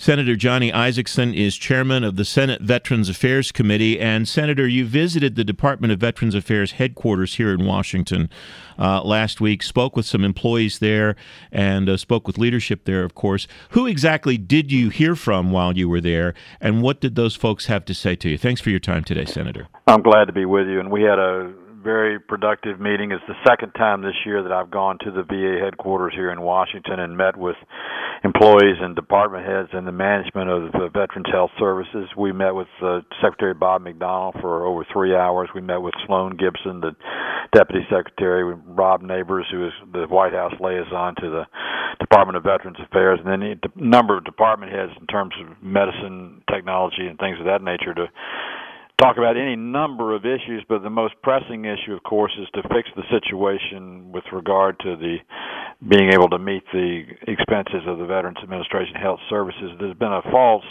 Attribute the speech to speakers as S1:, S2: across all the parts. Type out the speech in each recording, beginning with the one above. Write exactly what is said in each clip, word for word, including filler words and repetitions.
S1: Senator Johnny Isakson is chairman of the Senate Veterans Affairs Committee. And, Senator, you visited the Department of Veterans Affairs headquarters here in Washington uh, last week, spoke with some employees there, and uh, spoke with leadership there, of course. Who exactly did you hear from while you were there, and what did those folks have to say to you? Thanks for your time today, Senator.
S2: I'm glad to be with you, and we had a very productive meeting. It's the second time this year that I've gone to the V A headquarters here in Washington and met with employees and department heads and the management of the Veterans Health Services. We met with uh, Secretary Bob McDonnell for over three hours. We met with Sloan Gibson, the Deputy Secretary, Rob Neighbors, who is the White House liaison to the Department of Veterans Affairs, and then a number of department heads in terms of medicine, technology, and things of that nature to talk about any number of issues, but the most pressing issue, of course, is to fix the situation with regard to the being able to meet the expenses of the Veterans Administration Health Services. There's been a false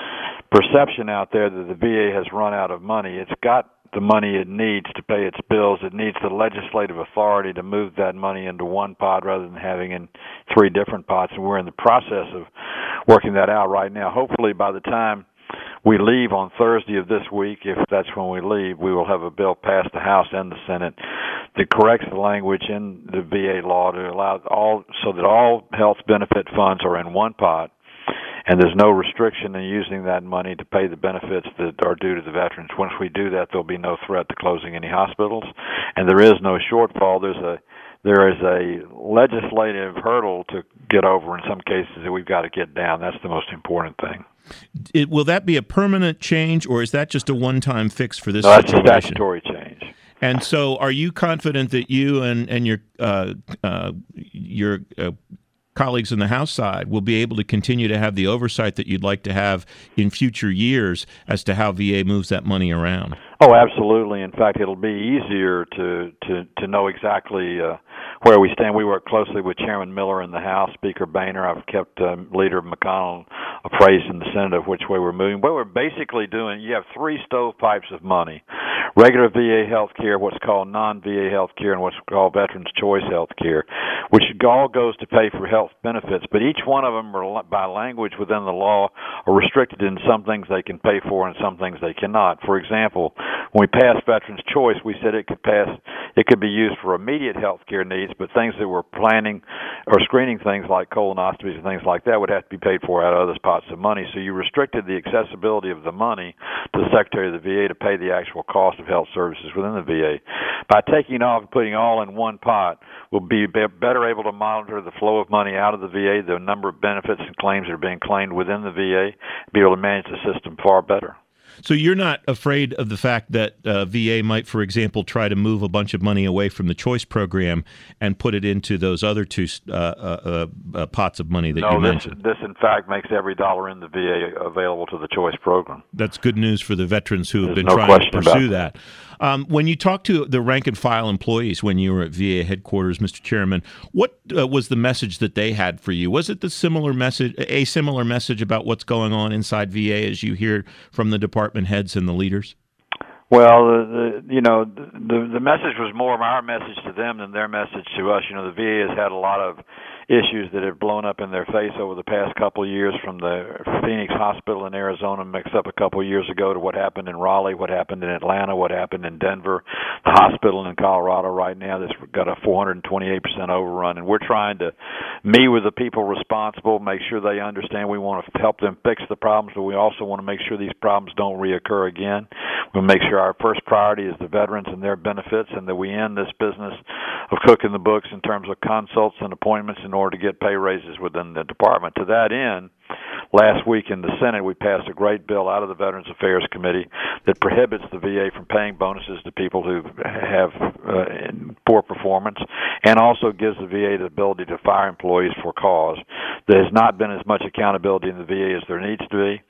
S2: perception out there that the V A has run out of money. It's got the money it needs to pay its bills. It needs the legislative authority to move that money into one pot rather than having in three different pots, and we're in the process of working that out right now. Hopefully by the time we leave on Thursday of this week, if that's when we leave, we will have a bill passed the House and the Senate that corrects the language in the V A law to allow all, so that all health benefit funds are in one pot, and there's no restriction in using that money to pay the benefits that are due to the veterans. Once we do that, there'll be no threat to closing any hospitals, and there is no shortfall. There's a There is a legislative hurdle to get over in some cases that we've got to get down. That's the most important thing.
S1: It, will that be a permanent change, or is that just a one-time fix for this
S2: no, that's
S1: situation?
S2: That's a statutory change.
S1: And so, are you confident that you and and your uh, uh, your uh, colleagues on the House side will be able to continue to have the oversight that you'd like to have in future years as to how V A moves that money around?
S2: Oh, absolutely. In fact, it'll be easier to to to know exactly uh, where we stand. We work closely with Chairman Miller in the House, Speaker Boehner. I've kept uh, Leader McConnell appraised in the Senate of which way we're moving. What we're basically doing, you have three stovepipes of money: regular V A health care, what's called non-V A health care, and what's called Veterans Choice health care, which all goes to pay for health benefits. But each one of them, are, by language within the law, are restricted in some things they can pay for and some things they cannot. For example, when we passed Veterans Choice, we said it could pass, it could be used for immediate health care needs, but things that were planning or screening things like colonoscopies and things like that would have to be paid for out of other pots of money. So you restricted the accessibility of the money to the Secretary of the V A to pay the actual cost of health services within the V A. By taking it off and putting it all in one pot, we'll be better able to monitor the flow of money out of the V A, the number of benefits and claims that are being claimed within the V A, be able to manage the system far better.
S1: So you're not afraid of the fact that uh, V A might, for example, try to move a bunch of money away from the Choice program and put it into those other two uh, uh, uh, pots of money that
S2: no,
S1: you
S2: this,
S1: mentioned?
S2: This, in fact, makes every dollar in the V A available to the Choice program.
S1: That's good news for the veterans who have
S2: There's
S1: been
S2: no
S1: trying to pursue
S2: that.
S1: that. Um, when you talked to the rank-and-file employees when you were at V A headquarters, Mister Chairman, what uh, was the message that they had for you? Was it the similar message, a similar message about what's going on inside V A as you hear from the department heads and the leaders?
S2: Well, the, the, you know, the the message was more of our message to them than their message to us. You know, the V A has had a lot of issues that have blown up in their face over the past couple of years, from the Phoenix Hospital in Arizona mixed up a couple of years ago to what happened in Raleigh, what happened in Atlanta, what happened in Denver, the hospital in Colorado right now that's got a four hundred twenty-eight percent overrun. And we're trying to meet with the people responsible, make sure they understand we want to help them fix the problems, but we also want to make sure these problems don't reoccur again. We'll make sure our first priority is the veterans and their benefits, and that we end this business of cooking the books in terms of consults and appointments in order to get pay raises within the department. To that end, last week in the Senate, we passed a great bill out of the Veterans Affairs Committee that prohibits the V A from paying bonuses to people who have uh, poor performance, and also gives the V A the ability to fire employees for cause. There has not been as much accountability in the V A as there needs to be.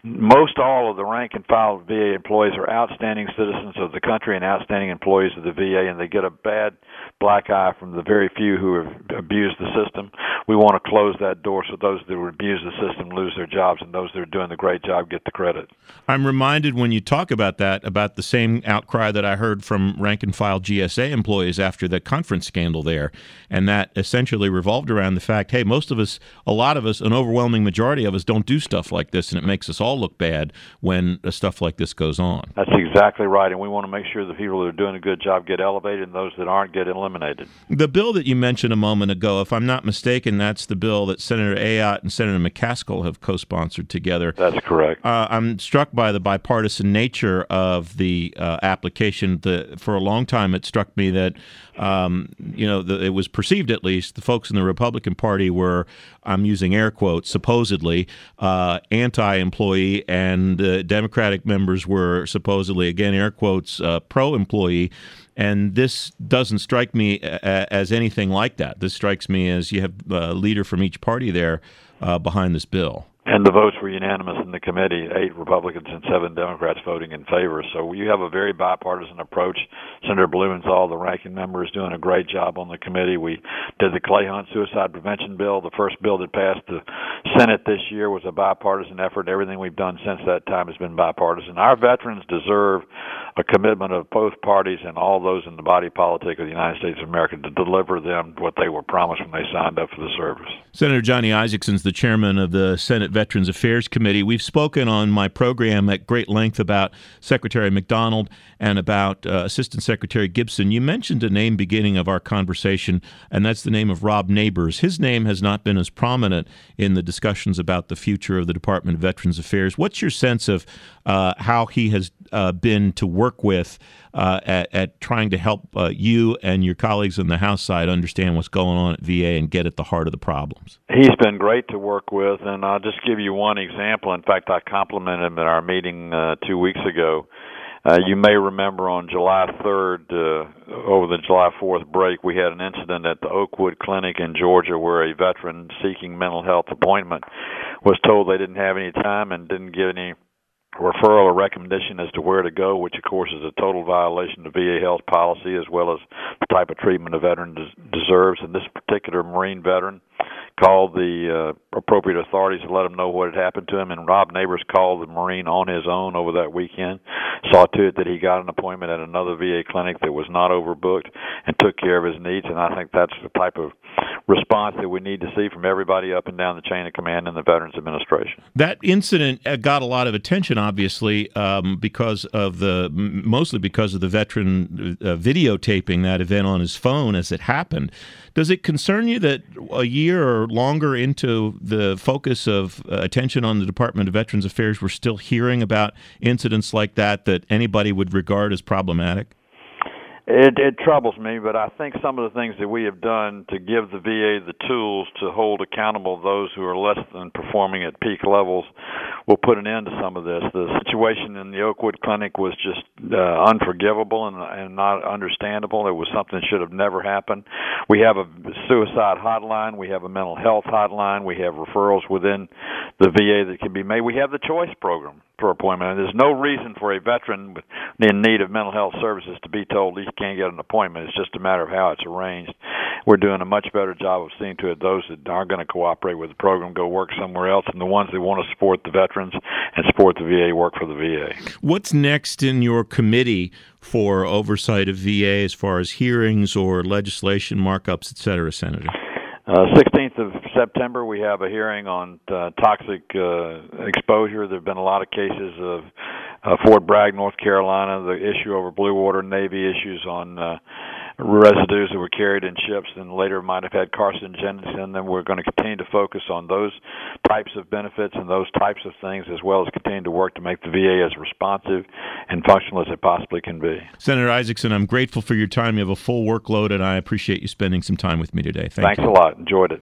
S2: most all of the rank and file V A employees are outstanding citizens of the country and outstanding employees of the V A, and they get a bad black eye from the very few who have abused the system. We want to close that door so those that abuse the system lose their jobs, and those that are doing the great job get the credit.
S1: I'm reminded when you talk about that, about the same outcry that I heard from rank and file G S A employees after the conference scandal there, and that essentially revolved around the fact, hey, most of us, a lot of us, an overwhelming majority of us don't do stuff like this, and it makes us all look bad when uh, stuff like this goes on.
S2: That's exactly right, and we want to make sure the people that are doing a good job get elevated and those that aren't get eliminated.
S1: The bill that you mentioned a moment ago, if I'm not mistaken, that's the bill that Senator Ayotte and Senator McCaskill have co-sponsored together.
S2: That's correct.
S1: Uh, I'm struck by the bipartisan nature of the uh, application. The, for a long time, it struck me that, um, you know, the, it was perceived at least, the folks in the Republican Party were, I'm using air quotes, supposedly uh, anti-employee, and uh, Democratic members were supposedly, again, air quotes, uh, pro-employee. And this doesn't strike me a- as anything like that. This strikes me as you have a leader from each party there uh, behind this bill.
S2: And the votes were unanimous in the committee, eight Republicans and seven Democrats voting in favor. So you have a very bipartisan approach. Senator Blumenthal, the ranking member, is doing a great job on the committee. We did the Clay Hunt suicide prevention bill. The first bill that passed the Senate this year was a bipartisan effort. Everything we've done since that time has been bipartisan. Our veterans deserve a commitment of both parties and all those in the body politic of the United States of America to deliver them what they were promised when they signed up for the service.
S1: Senator Johnny Isakson's the chairman of the Senate Veterans Affairs Committee. We've spoken on my program at great length about Secretary McDonald and about uh, Assistant Secretary Gibson. You mentioned a name beginning of our conversation, and that's the name of Rob Neighbors. His name has not been as prominent in the discussions about the future of the Department of Veterans Affairs. What's your sense of uh, how he has uh, been to work with uh, at, at trying to help uh, you and your colleagues on the House side understand what's going on at V A and get at the heart of the problems?
S2: He's been great to work with, and I'll just give you one example. In fact, I complimented him at our meeting uh, two weeks ago. Uh, you may remember on July third, uh, over the July fourth break, we had an incident at the Oakwood Clinic in Georgia where a veteran seeking mental health appointment was told they didn't have any time and didn't get any referral or recommendation as to where to go, which, of course, is a total violation of V A health policy as well as the type of treatment a veteran des- deserves. And this particular Marine veteran called the uh, appropriate authorities to let him know what had happened to him, and Rob Neighbors called the Marine on his own over that weekend, saw to it that he got an appointment at another V A clinic that was not overbooked, and took care of his needs. And I think that's the type of response that we need to see from everybody up and down the chain of command in the Veterans Administration.
S1: That incident got a lot of attention, obviously, um, because of the mostly because of the veteran uh, videotaping that event on his phone as it happened. Does it concern you that a year or longer into the focus of uh, attention on the Department of Veterans Affairs, we're still hearing about incidents like that that anybody would regard as problematic?
S2: It, it troubles me, but I think some of the things that we have done to give the V A the tools to hold accountable those who are less than performing at peak levels will put an end to some of this. The situation in the Oakwood Clinic was just uh, unforgivable and, and not understandable. It was something that should have never happened. We have a suicide hotline. We have a mental health hotline. We have referrals within the V A that can be made. We have the choice program for appointment. And there's no reason for a veteran in need of mental health services to be told he can't get an appointment. It's just a matter of how it's arranged. We're doing a much better job of seeing to it those that aren't going to cooperate with the program go work somewhere else, and the ones that want to support the veterans and support the V A work for the V A.
S1: What's next in your committee for oversight of V A as far as hearings or legislation markups, et cetera, Senator?
S2: Uh, sixteenth of September, we have a hearing on uh, toxic uh, exposure. There have been a lot of cases of uh, Fort Bragg, North Carolina, the issue over Blue Water Navy, issues on uh, residues that were carried in ships and later might have had carcinogens in them. We're going to continue to focus on those types of benefits and those types of things, as well as continue to work to make the V A as responsive and functional as it possibly can be.
S1: Senator Isakson, I'm grateful for your time. You have a full workload, and I appreciate you spending some time with me today. Thank
S2: Thanks
S1: you.
S2: a lot. Enjoyed it.